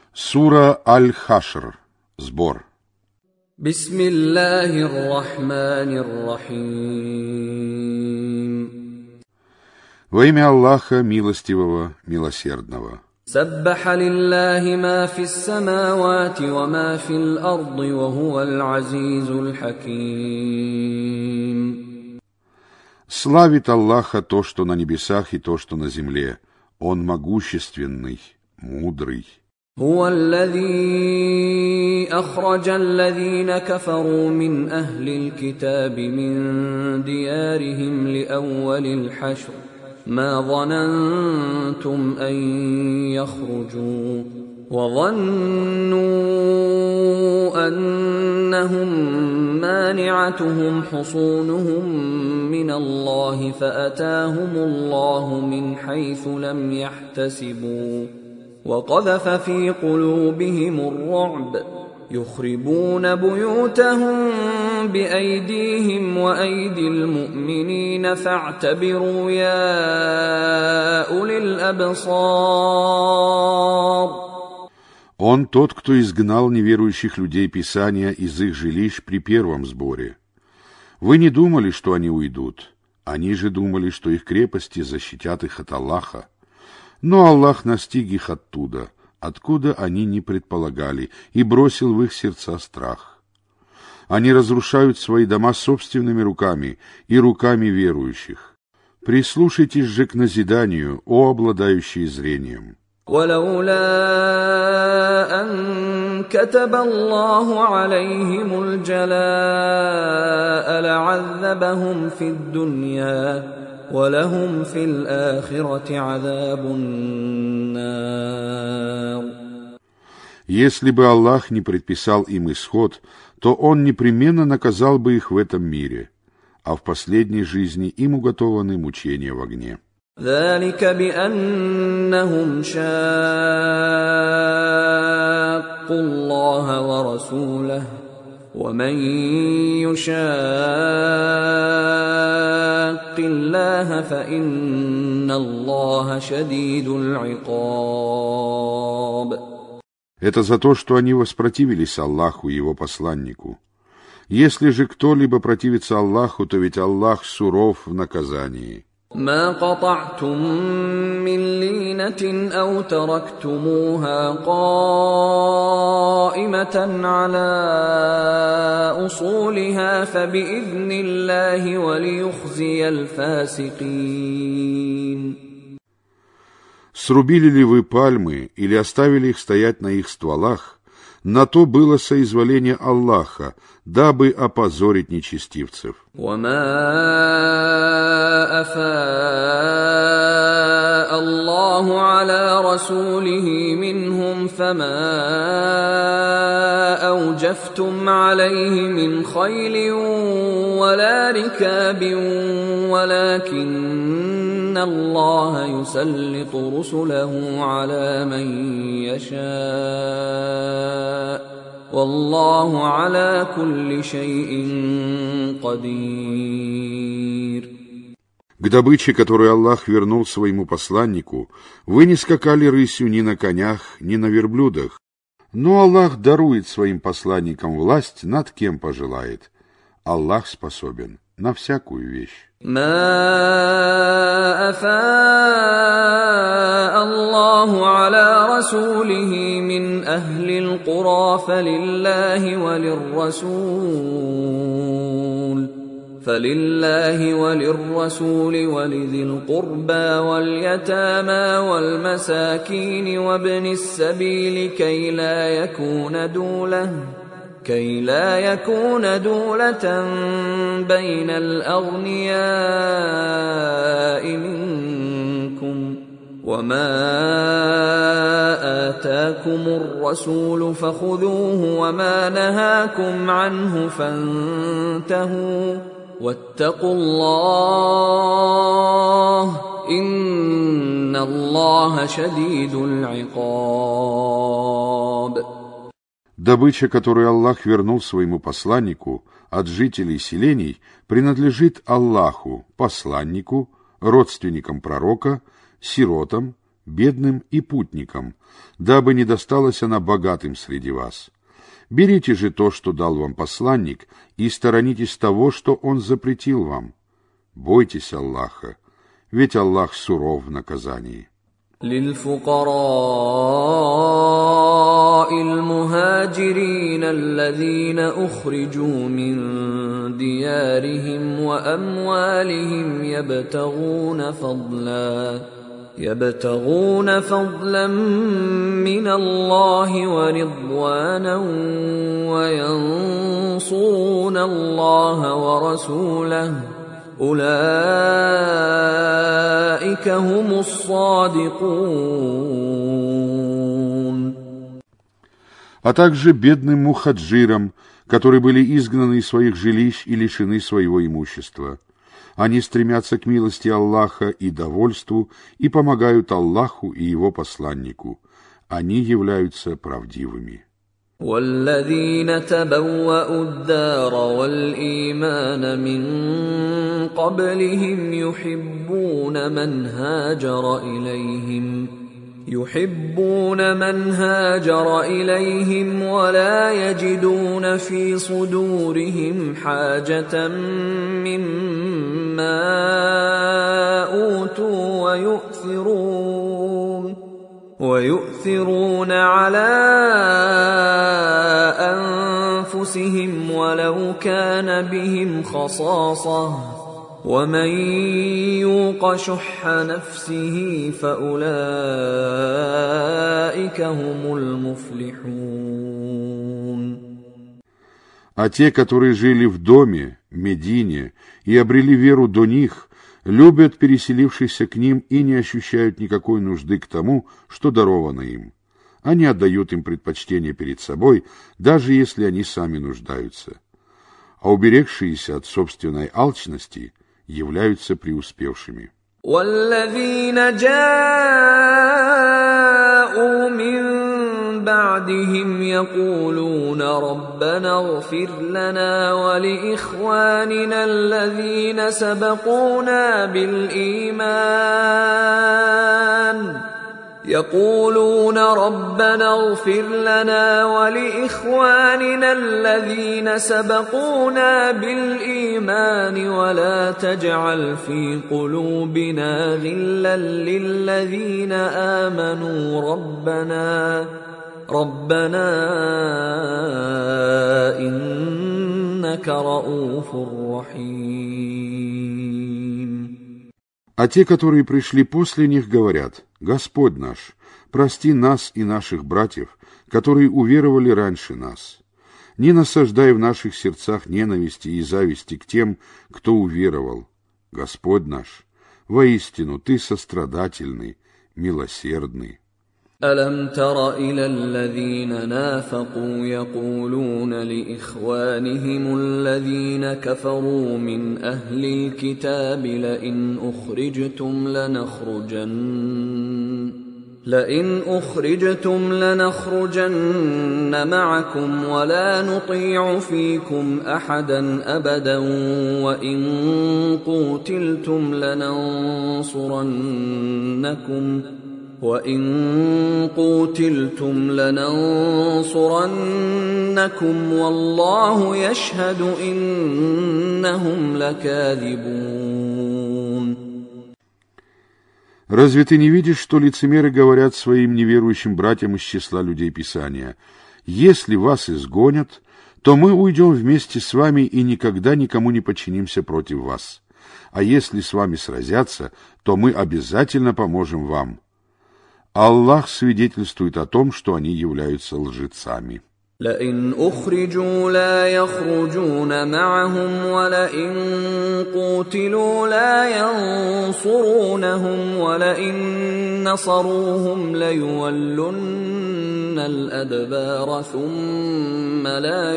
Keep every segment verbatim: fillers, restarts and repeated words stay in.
Сура Аль-Хашр. Сбор. Бисмиллахир-рахманир-рахим. Во имя Аллаха, милостивого, милосердного. Саббаха лиллахи ма фис-самавати ва ма фил-арди ва хувал азизул хаким. Славит Аллаха то, что на небесах, и то, что на земле. Он могущественный, мудрый. هو الذي أخرج الذين كفروا من أهل الكتاب من ديارهم لأول الحشر ما ظننتم أن يخرجوا وظنوا أنهم مانعتهم حصونهم من الله فأتاهم الله من حيث لم يحتسبوا وقذف في قلوبهم الرعب يخربون بيوتهم بأيديهم وأيدي المؤمنين فاعتبروا يا أولي الأبصار. Он тот, кто изгнал неверующих людей Писания из их жилищ при первом сборе. Вы не думали, что они уйдут. Они же думали, что их крепости защитят их от Аллаха. Но Аллах настиг их оттуда, откуда они не предполагали, и бросил в их сердца страх. Они разрушают свои дома собственными руками и руками верующих. Прислушайтесь же к назиданию, о обладающие зрением. ولولا أن كتب الله عليهم الجلاء لعذبهم في الدنيا ولهم في الآخرة عذاب النار. Если бы Аллах не предписал им исход, то Он непременно наказал бы их в этом мире, а в последней жизни им уготованы мучения в огне. ذلك بأنهم شاقوا الله ورسوله ومن يشاق الله فإن الله شديد العقاب. Это за то, что они воспротивились Аллаху и Его посланнику. Если же кто-либо противится Аллаху, то ведь Аллах суров в наказании. ما قطعتم من لينة أو تركتموها قائمة على أصولها فبإذن الله وليخزي الفاسقين. Срубили ли вы пальмы или оставили их стоять на их стволах, на то было соизволение Аллаха, дабы опозорить нечестивцев. وما أفاء الله على رسوله منهم فما أوجفتم عليه من خيل ولا ركاب ولكن الله يسلط رسله على من يشاء والله على كل شيء قدير. К добыче, которую Аллах вернул своему посланнику, вы не скакали рысью ни на конях, ни на верблюдах. Но Аллах дарует своим посланникам власть над кем пожелает. Аллах способен на всякую вещь. ما أفاء الله على رسوله من أهل القرى فلله وللرسول فلله وللرسول ولذي القربى واليتامى والمساكين وابن السبيل كي لا يكون دولة كي لا يكون دولة بين الأغنياء منكم وما آتاكم الرسول فخذوه وما نهاكم عنه فانتهوا واتقوا الله إن الله شديد العقاب. Добыча, которую Аллах вернул своему посланнику от жителей селений, принадлежит Аллаху, посланнику, родственникам пророка, сиротам, бедным и путникам, дабы не досталась она богатым среди вас. Берите же то, что дал вам посланник, и сторонитесь того, что он запретил вам. Бойтесь Аллаха, ведь Аллах суров в наказании. للفقراء المهاجرين الذين أخرجوا من ديارهم وأموالهم يبتغون فضلا يبتغون فضلا من الله ورضوانا وينصرون الله ورسوله أولئك هم الصادقون. А также бедным мухаджирам, которые были изгнаны из своих жилищ и лишены своего имущества. Они стремятся к милости Аллаха и довольству и помогают Аллаху и Его посланнику. Они являются правдивыми. والذين تبوأوا الدار والإيمان من قبلهم يحبون من هاجر إليهم يحبون من هاجر إليهم ولا يجدون في صدورهم حاجة مما أوتوا ويؤثرون ويؤثرون على أنفسهم ولو كان بهم خصاصة ومن يوق شح نفسه فأولئك هم المفلحون. А те, которые жили в доме, Медине, и обрели веру до них, любят переселившихся к ним и не ощущают никакой нужды к тому, что даровано им. Они отдают им предпочтение перед собой, даже если они сами нуждаются. А уберегшиеся от собственной алчности являются преуспевшими. والذين جاءوا من بعدهم يقولون ربنا اغفر لنا ولإخواننا الذين سبقونا بالإيمان يقولون ربنا اغفر لنا ولإخواننا الذين سبقونا بالإيمان ولا تجعل في قلوبنا غلا للذين آمنوا ربنا ربنا إنك رؤوف رحيم. А те, которые пришли после них, говорят: Господь наш, прости нас и наших братьев, которые уверовали раньше нас. Не насаждай в наших сердцах ненависти и зависти к тем, кто уверовал. Господь наш, воистину Ты сострадательный, милосердный. ألم تر إلى الذين نافقوا يقولون لإخوانهم الذين كفروا من أهل الكتاب لئن أخرجتم لنخرجن لئن أخرجتم لنخرجن معكم ولا نطيع فيكم أحدا أبدا وإن قوتلتم لننصرنكم وَإِن قُوتِلْتُمْ لَنَنصُرَنَّكُمْ وَاللَّهُ يَشْهَدُ إِنَّهُمْ لَكَاذِبُونَ. Разве ты не видишь, что лицемеры говорят своим неверующим братьям из числа людей Писания: «Если вас изгонят, то мы уйдем вместе с вами и никогда никому не подчинимся против вас. А если с вами сразятся, то мы обязательно поможем вам». Аллах свидетельствует о том, что они являются лжецами. لئن أخرجوا لا يخرجون معهم ولئن قوتلوا لا ينصرونهم ولئن نصروهم ليولن الأدبار ثم لا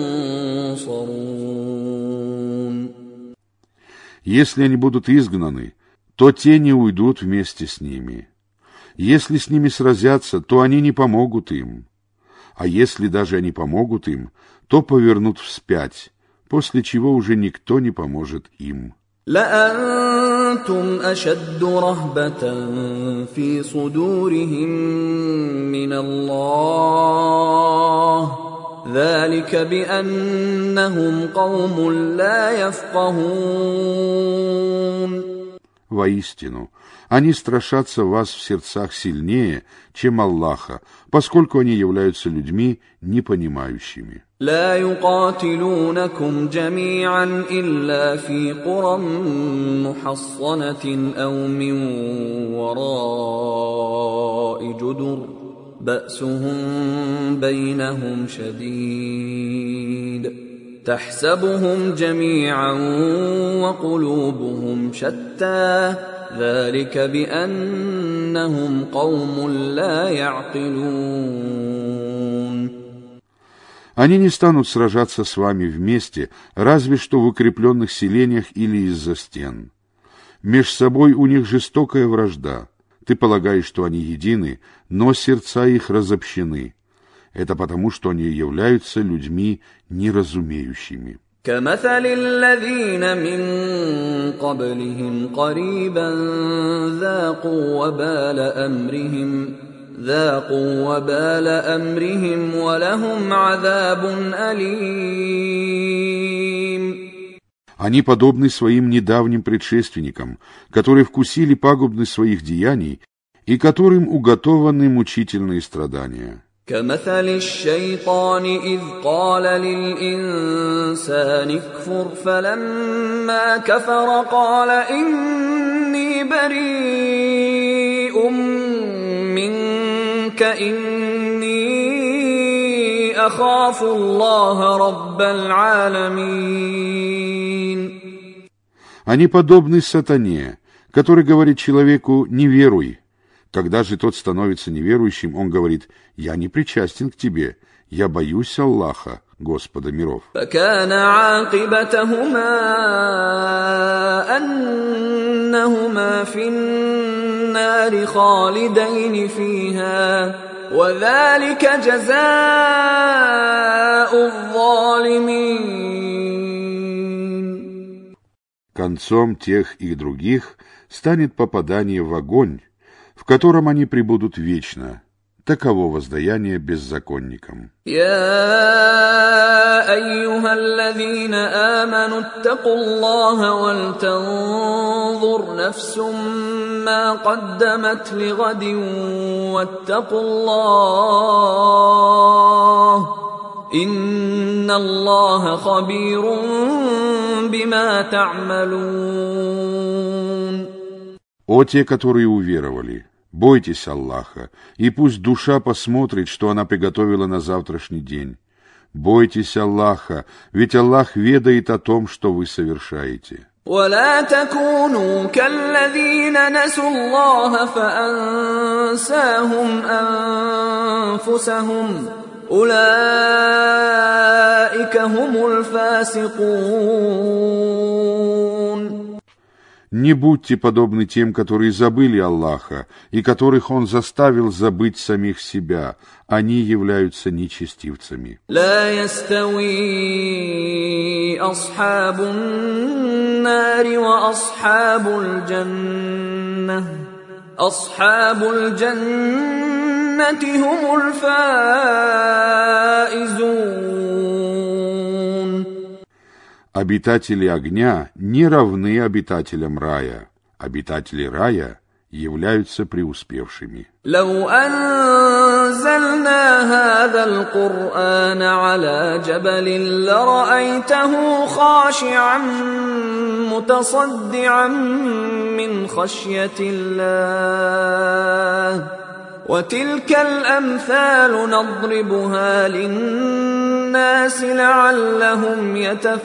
ينصرون. Если они будут изгнаны, то те не уйдут вместе с ними. Если с ними сразятся, то они не помогут им. А если даже они помогут им, то повернут вспять, после чего уже никто не поможет им. لأنتم أنتم أشد رهبة في صدورهم من الله ذلك بأنهم قوم لا يفقهون. Воистину, они страшатся вас в сердцах сильнее, чем Аллаха, поскольку они являются людьми непонимающими. لا يقاتلونكم جميعا إلا في قرى محصنة أو من وراء جدر بأسهم بينهم شديد تحسبهم جميعا وقلوبهم شتى ذلك بأنهم قوم لا يعقلون. Они не станут сражаться с вами вместе, разве что в укрепленных селениях или из-за стен. Меж собой у них жестокая вражда. Ты полагаешь, что они едины, но сердца их разобщены. Это потому, что они являются людьми неразумеющими. كمثل الذين من قبلهم قريبا ذاقوا وبال أمرهم ذاقوا وبال أمرهم ولهم عذاب أليم. Они подобны своим недавним предшественникам, которые вкусили пагубность своих деяний и которым уготованы мучительные страдания. كمثل الشيطان إذ قال للإنسان اكفر فلما كفر قال إني بريء منك إني أخاف الله رب العالمين. Они подобны сатане, который говорит человеку «не веруй». Когда же тот становится неверующим, он говорит: «Я не причастен к тебе, я боюсь Аллаха, Господа миров». فكان عاقبتهما أنهما في النار خالدين فيها وذلك جزاء الظالمين. Концом тех и других станет попадание в огонь, в котором они пребудут вечно. Таково воздаяние беззаконникам. يا أيها الذين آمنوا اتقوا الله ولتنظر نفس ما قدمت لغد واتقوا الله إن الله خبير بما تعملون. О те, которые уверовали, бойтесь Аллаха, и пусть душа посмотрит, что она приготовила на завтрашний день. Бойтесь Аллаха, ведь Аллах ведает о том, что вы совершаете. ولا تكونوا كالذين نسوا الله فأنساهم أنفسهم أولئك هم الفاسقون. Не будьте подобны тем, которые забыли Аллаха, и которых Он заставил забыть самих себя. Они являются нечестивцами. لا يستوي أصحاب النار وأصحاب الجنة أصحاب الجنة هم الفائزون. Обитатели огня не равны обитателям рая. Обитатели рая являются преуспевшими. لو أنزلنا هذا القرآن على جبل لرأيته خاشعا متصدعا من خشية الله وتلك الأمثال نضربها للناس لعلهم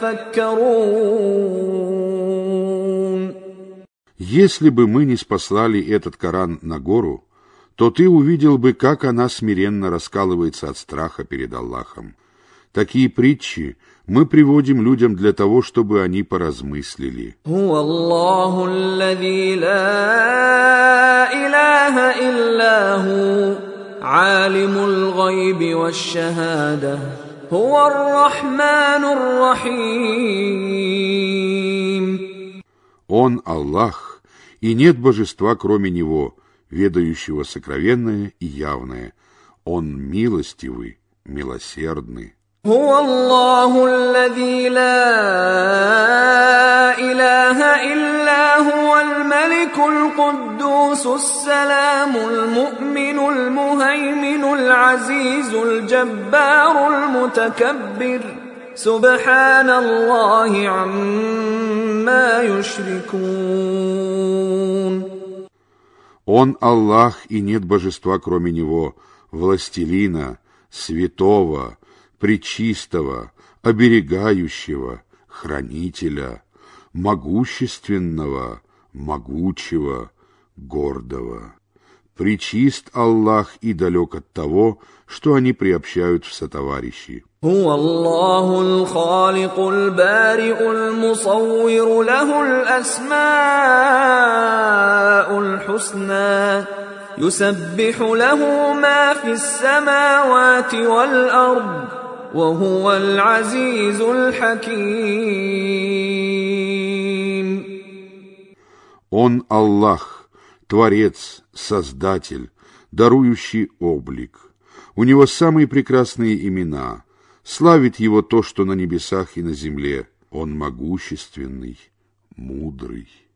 يتفكرون. Если бы мы не спаслали этот Коран на гору, то ты увидел бы, как она смиренно раскалывается от страха перед Аллахом. Такие притчи мы приводим людям для того, чтобы они поразмыслили. هو الله الذي لا إله إلا هو عالم الغيب والشهادة هو الرحمن الرحيم. Он Аллах, и нет божества, кроме Него, ведающего сокровенное и явное. Он милостивый, милосердный. هو الله الذي لا إله إلا هو الملك القدوس السلام المؤمن المهيمن العزيز الجبار المتكبر سبحان الله عما يشركون. Он Аллах, и нет божества, кроме Него, властелина, святого, пречистого, оберегающего, хранителя, могущественного, могучего, гордого. Пречист Аллах и далек от того, что они приобщают в сотоварищи. هو الله الخالق البارئ المصور له الأسماء الحسنى يسبح له ما في السماوات والأرض وهو العزيز الحكيم. Он Аллах, Творец, Создатель, дарующий облик. У Него самые прекрасные имена. Славит Его то, что на небесах и на земле. Он могущественный, мудрый.